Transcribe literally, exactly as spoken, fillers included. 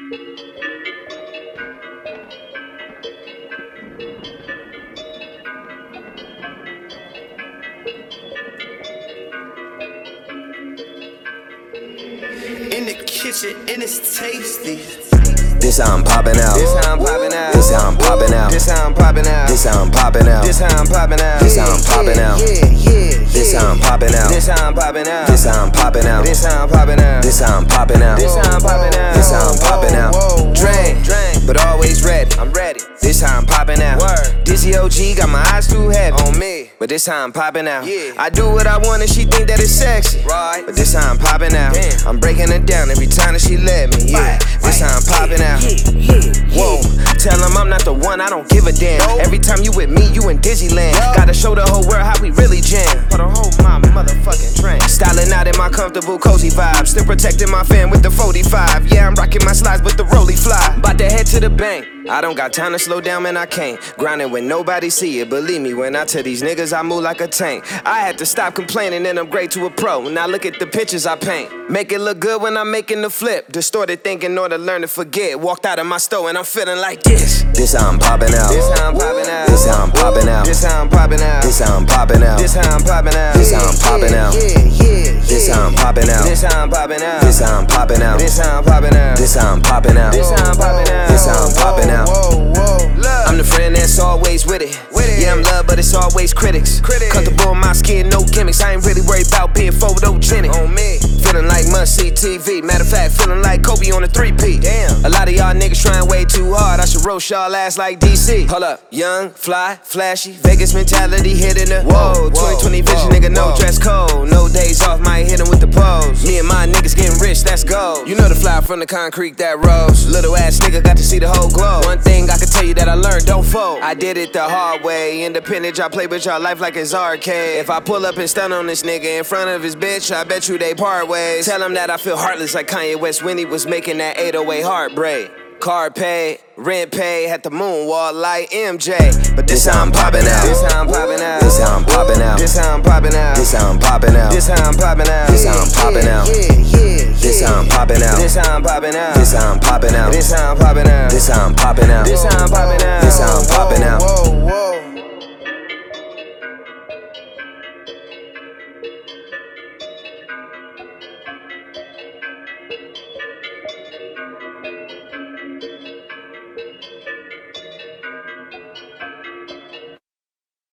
In the kitchen, and it's tasty. This how I'm popping out. This how I'm popping out. This how I'm popping out. This how I'm popping out. This how I'm popping out. This how I'm popping out. This how I'm popping out. Yeah, yeah, yeah. This how I'm popping out. This how I'm popping out. This how I'm popping out. This how I'm popping out. This how I'm popping out. This how I'm popping out. This how I'm popping out. Drain, drain, but always ready. I'm ready. This how I'm popping out. Word. Dizzy O G got my eyes too heavy on me, but this how I'm popping out. Yeah. I do what I want and she think that it's sexy. Right. But this how I'm popping out. Damn. I'm breaking it down every time that she let me. Yeah. Right. This how I'm popping out. Yeah, yeah, yeah. Whoa. Tell them I'm not the one, I don't give a damn. Nope. Every time you with me, you in Disneyland. Yep. Gotta show the whole world how we really jam. Put a whole my motherfucking train. Styling out in my comfortable, cozy vibe. Still protecting my fan with the forty-five. Yeah, I'm rocking my slides with the rolly fly. About to head to the bank. I don't got time to slow down, man, I can't. Grinding when nobody see it. Believe me, when I tell these niggas I move like a tank. I had to stop complaining and upgrade to a pro. Now look at the pictures I paint. Make it look good when I'm making the flip. Distorted thinking or to learn to forget. Walked out of my store and I'm feeling like this. This how I'm popping out. This how I'm popping out. This how I'm popping out. This how I'm popping out. This how I'm popping out. This how I'm popping out. This how I'm popping out. Yeah, yeah, yeah. This how I'm popping out. This how I'm popping out. This how I'm popping out. This how I'm popping out. This how I'm popping out. This how I'm popping out. This how I'm popping out. Whoa, whoa. I'm the friend that's always with it. with it. Yeah, I'm loved, but it's always critics. Critics. Comfortable in my skin, no gimmicks. I ain't really worried about being photogenic. On me. Feeling like must-see T V. Matter of fact, feeling like Kobe on a three-peat. Damn. A lot of y'all niggas trying way too hard. I should roast y'all ass like D C. Hold up. Young, fly, flashy. Vegas mentality hitting the whoa. twenty twenty vision, nigga, no dress code. No days off, might hit 'em with the pose. Me and my niggas getting rich, that's gold. You know the fly from the concrete that rose. Little ass nigga got to see the whole globe. One thing I can tell you that I learned, don't fold. I did it the hard way. Independent, y'all play with y'all life like it's arcade. If I pull up and stun on this nigga in front of his bitch, I bet you they part ways. Tell him that I feel heartless like Kanye West when he was making that eight oh eight heartbreak. Car paid, rent paid, had the moonwalk like M J. But this how I'm popping out. This how I'm popping out. This how I'm popping out. This how I'm popping out. This how I'm popping out. This how I'm popping out. This how I'm popping out. Yeah, yeah, yeah. This how I'm popping out. This how I'm popping out. This how I'm popping out. This how I'm popping out. This how I'm popping out. This how I'm popping out. This how I'm popping out. Whoa, whoa.